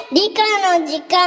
理科の時間。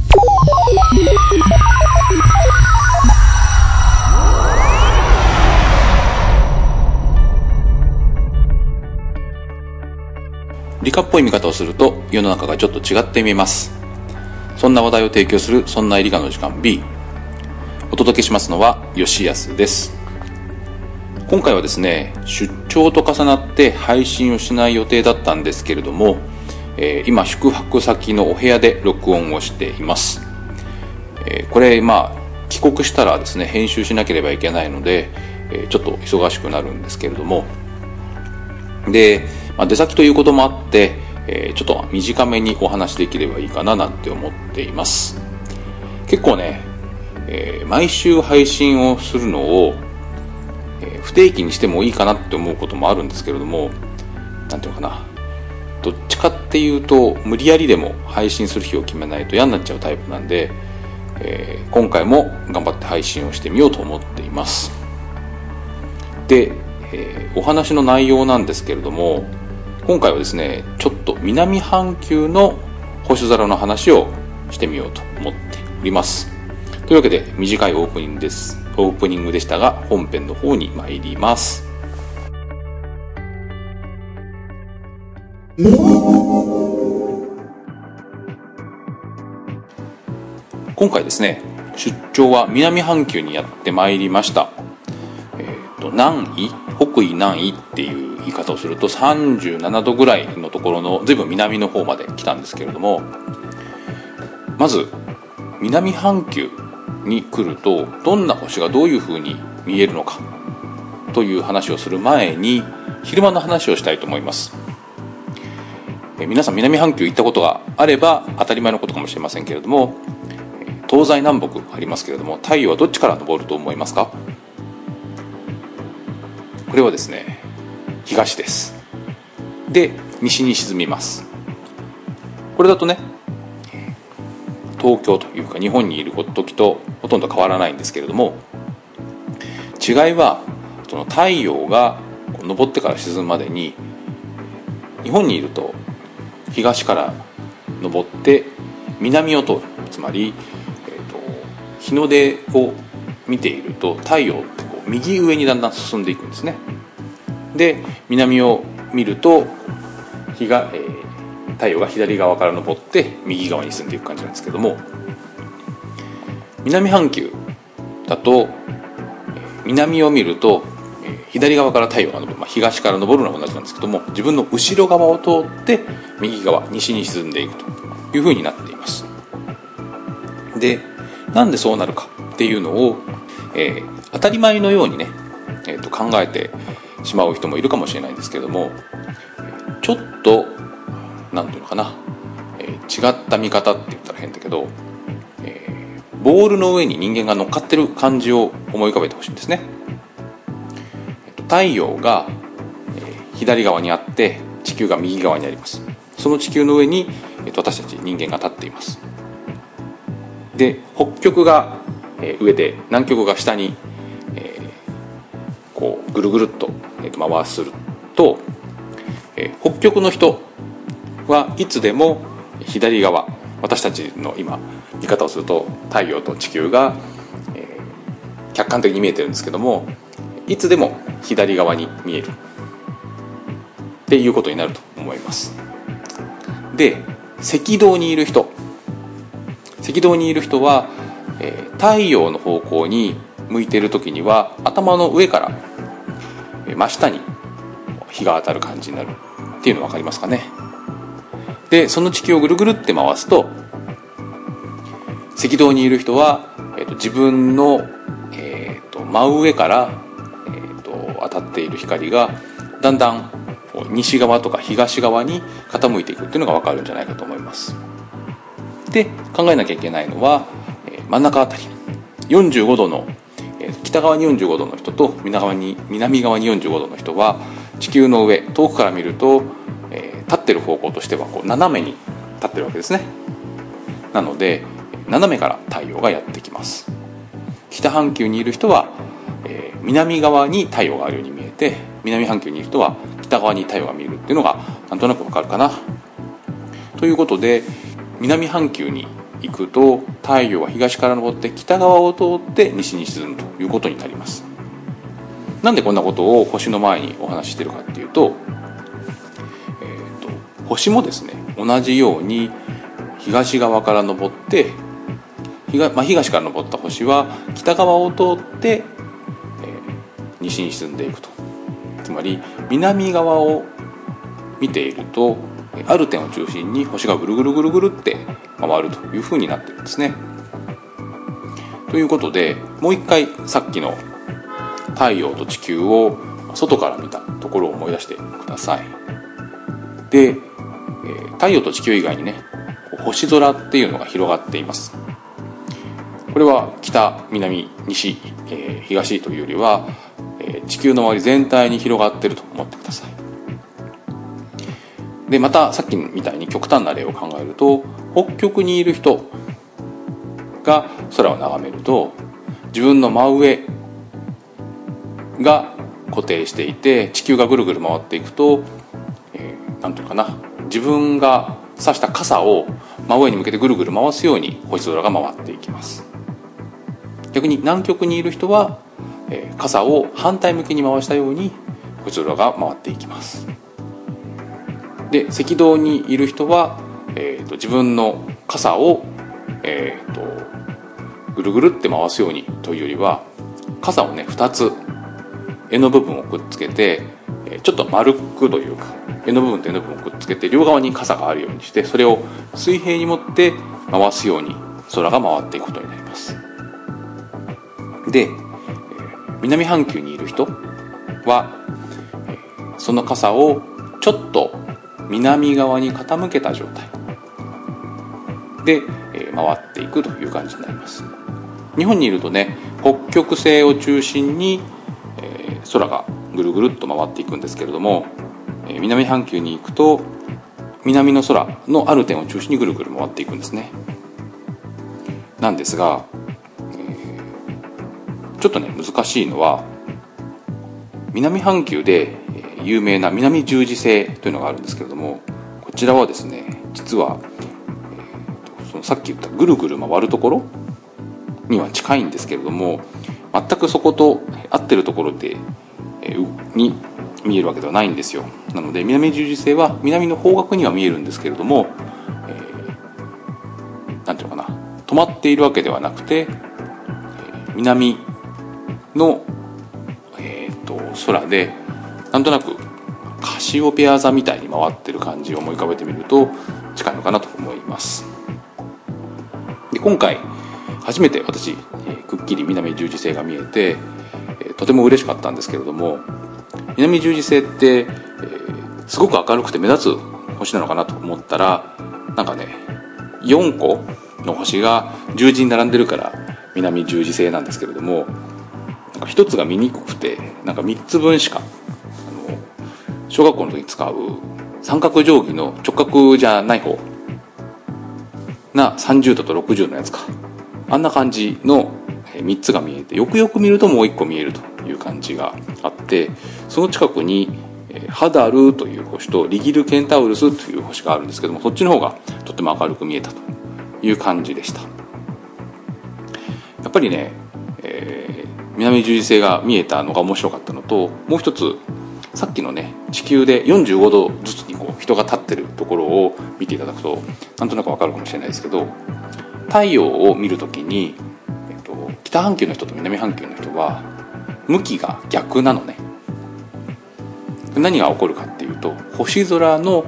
理科っぽい見方をすると世の中がちょっと違って見えます。そんな話題を提供するそんな理科の時間 B。 お届けしますのは吉安です。今回はですね、出張と重なって配信をしない予定だったんですけれども、今宿泊先のお部屋で録音をしています。これ帰国したらですね、編集しなければいけないので、ちょっと忙しくなるんですけれども、で、出先ということもあって、ちょっと短めにお話できればいいかななんて思っています。結構ね、毎週配信をするのを、不定期にしてもいいかなって思うこともあるんですけれども、なんていうのかな、どっちかっていうと無理やりでも配信する日を決めないと嫌になっちゃうタイプなんで、今回も頑張って配信をしてみようと思っています。で、お話の内容なんですけれども、今回はですね、ちょっと南半球の星空の話をしてみようと思っております。というわけで短いオープニングでしたが、本編の方に参ります。今回ですね、出張は南半球にやってまいりました。北緯南緯っていう言い方をすると37度ぐらいのところのずいぶん南の方まで来たんですけれども、まず南半球に来るとどんな星がどういう風に見えるのかという話をする前に、昼間の話をしたいと思います。皆さん南半球行ったことがあれば当たり前のことかもしれませんけれども、東西南北ありますけれども、太陽はどっちから昇ると思いますか？これはですね、東です。で、西に沈みます。これだとね、東京というか日本にいる時とほとんど変わらないんですけれども、違いはその太陽が昇ってから沈むまでに、日本にいると東から昇って南を通る、つまり、日の出を見ていると太陽って右上にだんだん進んでいくんですね。で、南を見ると太陽が左側から昇って右側に進んでいく感じなんですけども、南半球だと南を見ると左側から太陽が昇る、東から昇るのは同じなんですけども、自分の後ろ側を通って右側、西に沈んでいくという風になっています。で、なんでそうなるかっていうのを、当たり前のようにね、考えてしまう人もいるかもしれないんですけれども、ちょっとなんていうのかな、違った見方って言ったら変だけど、ボールの上に人間が乗っかってる感じを思い浮かべてほしいんですね。太陽が、左側にあって地球が右側にあります。その地球の上に、私たち人間が立っています。で、北極が、上で南極が下に、こうぐるぐるっと、回すると、北極の人はいつでも左側、私たちの今見方をすると太陽と地球が、客観的に見えてるんですけども、いつでも左側に見えるっていうことになると思います。で、赤道にいる人は、太陽の方向に向いている時には頭の上から真下に日が当たる感じになるっていうの分かりますかね。で、その地球をぐるぐるって回すと、赤道にいる人は、自分の、真上から、当たっている光がだんだん西側とか東側に傾いていくっていうのが分かるんじゃないかと思います。で、考えなきゃいけないのは、真ん中あたり45度の、北側に45度の人と南側に45度の人は、地球の上、遠くから見ると、立ってる方向としてはこう斜めに立ってるわけですね。なので斜めから太陽がやってきます。北半球にいる人は、南側に太陽があるように見えて、南半球にいる人は北側に太陽が見えるっていうのがなんとなくわかるかなということで、 南半球に行くと太陽は東から昇って北側を通って西に沈むということになります。なんでこんなことを星の前にお話ししているかっていうと、星もですね同じように東側から昇って東から昇った星は北側を通って、西に沈んでいくと。つまり南側を見ているとある点を中心に星がぐるぐるぐるぐるって回るというふうになっているんですね。ということでもう一回さっきの太陽と地球を外から見たところを思い出してください。で、太陽と地球以外にね星空っていうのが広がっています。これは北、南、西、東というよりは、地球の周り全体に広がっていると思ってください。でまたさっきみたいに極端な例を考えると、北極にいる人が空を眺めると自分の真上が固定していて地球がぐるぐる回っていくと、なんていうかな、自分が差した傘を真上に向けてぐるぐる回すように星空が回っていきます。逆に南極にいる人は、傘を反対向きに回したように星空が回っていきます。で赤道にいる人は、自分の傘を、ぐるぐるって回すようにというよりは傘をね2つ柄の部分をくっつけてちょっと丸くというか柄の部分と柄の部分をくっつけて両側に傘があるようにしてそれを水平に持って回すように空が回っていくことになります。で南半球にいる人はその傘をちょっと南側に傾けた状態で回っていくという感じになります。日本にいるとね北極星を中心に空がぐるぐるっと回っていくんですけれども、南半球に行くと南の空のある点を中心にぐるぐる回っていくんですね。なんですが、ちょっとね難しいのは南半球で有名な南十字星というのがあるんですけれども、こちらはですね実は、そのさっき言ったぐるぐる回るところには近いんですけれども全くそこと合ってるところで、に見えるわけではないんですよ。なので南十字星は南の方角には見えるんですけれども、なんていうのかな、止まっているわけではなくて、南の、空でなんとなくカシオペヤ座みたいに回ってる感じを思い浮かべてみると近いのかなと思います。で今回初めて私、くっきり南十字星が見えて、とても嬉しかったんですけれども、南十字星って、すごく明るくて目立つ星なのかなと思ったらなんかね4個の星が十字に並んでるから南十字星なんですけれども、なんか1つが見にくくてなんか3つ分しか小学校の時に使う三角定規の直角じゃない方な30度と60のやつか、あんな感じの3つが見えてよくよく見るともう1個見えるという感じがあって、その近くにハダルという星とリギルケンタウルスという星があるんですけども、そっちの方がとっても明るく見えたという感じでした。やっぱりね、南十字星が見えたのが面白かったのと、もう一つさっきのね地球で45度ずつにこう人が立ってるところを見ていただくとなんとなくわかるかもしれないですけど、太陽を見るときに、北半球の人と南半球の人は向きが逆なのね。何が起こるかっていうと星空の、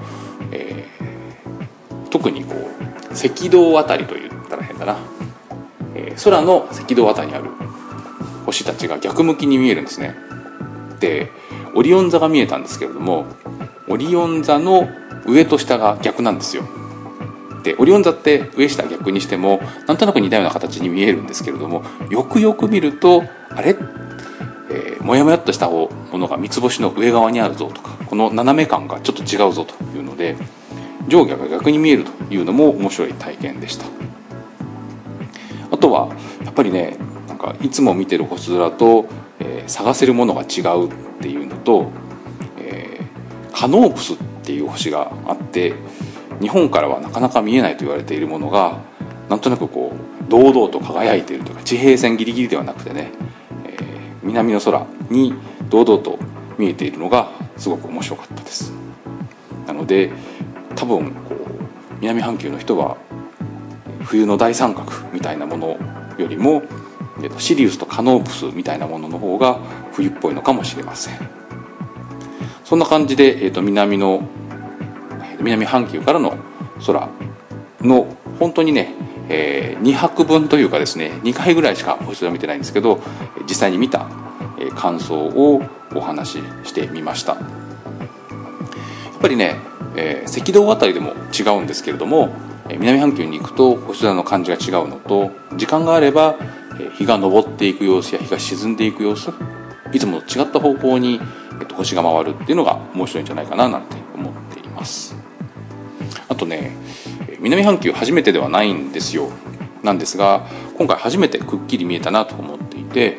特にこう赤道あたりと言ったら変だな、空の赤道あたりにある星たちが逆向きに見えるんですね。でオリオン座が見えたんですけれども、オリオン座の上と下が逆なんですよ。でオリオン座って上下逆にしてもなんとなく似たような形に見えるんですけれども、よくよく見るとあれ、もやもやっとしたものが三つ星の上側にあるぞとか、この斜め感がちょっと違うぞというので上下が逆に見えるというのも面白い体験でした。あとはやっぱりね、なんかいつも見てる星空と、探せるものが違うっていうのと、カノープスっていう星があって、 日本からはなかなか見えないと言われているものがなんとなくこう堂々と輝いているというか、地平線ギリギリではなくてね、南の空に堂々と見えているのがすごく面白かったです。なので多分こう南半球の人は冬の大三角みたいなものよりもシリウスとカノープスみたいなものの方が冬っぽいのかもしれません。そんな感じで、南半球からの空の本当にね、2泊分というかですね、2回ぐらいしか星空見てないんですけど、実際に見た感想をお話ししてみました。やっぱりね、赤道あたりでも違うんですけれども、南半球に行くと星空の感じが違うのと、時間があれば日が昇っていく様子や日が沈んでいく様子、いつもと違った方向に星が回るっていうのが面白いんじゃないかななんて思っています。あとね、南半球初めてではないんですよ。なんですが今回初めてくっきり見えたなと思っていて、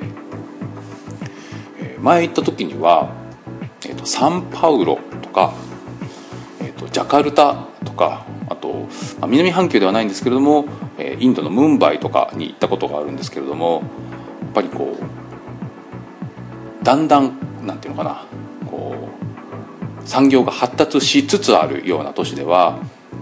前行った時には、サンパウロとか、ジャカルタとか、あと南半球ではないんですけれども、インドのムンバイとかに行ったことがあるんですけれども、やっぱりこうだんだんなんていうのかな、こう産業が発達しつつあるような都市では、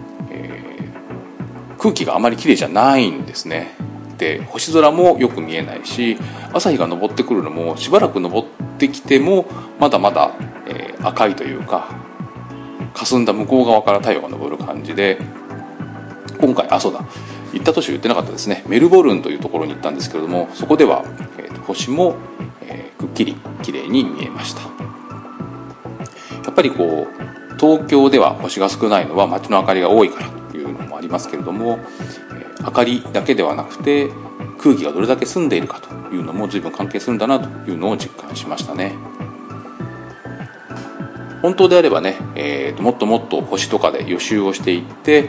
空気があまりきれいじゃないんですね。で星空もよく見えないし、朝日が昇ってくるのもしばらく昇ってきてもまだまだ、赤いというか、霞んだ向こう側から太陽が昇る感じで、今回そうだ、行った都市言ってなかったですね。メルボルンというところに行ったんですけれども、そこでは、星も、くっきり綺麗に見えました。やっぱりこう東京では星が少ないのは街の明かりが多いからというのもありますけれども、明かりだけではなくて空気がどれだけ澄んでいるかというのも随分関係するんだなというのを実感しましたね。本当であればね、もっともっと星とかで予習をしていって、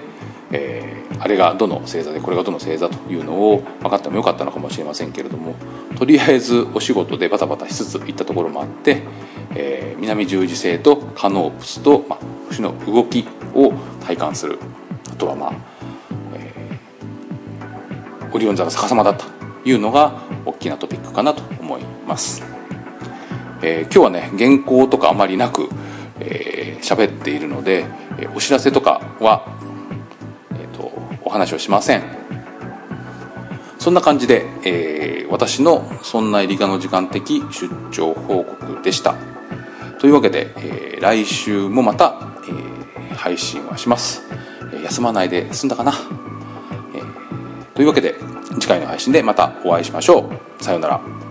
あれがどの星座でこれがどの星座というのを分かってもよかったのかもしれませんけれども、とりあえずお仕事でバタバタしつつ行ったところもあって、南十字星とカノープスと、星の動きを体感する、あとはオリオン座が逆さまだったというのが大きなトピックかなと思います。今日はね原稿とかあまりなく喋っているので、お知らせとかは、お話をしません。そんな感じで、私のそんな理科の時間的出張報告でした。というわけで、来週もまた、配信はします。休まないで済んだかな。というわけで次回の配信でまたお会いしましょう。さようなら。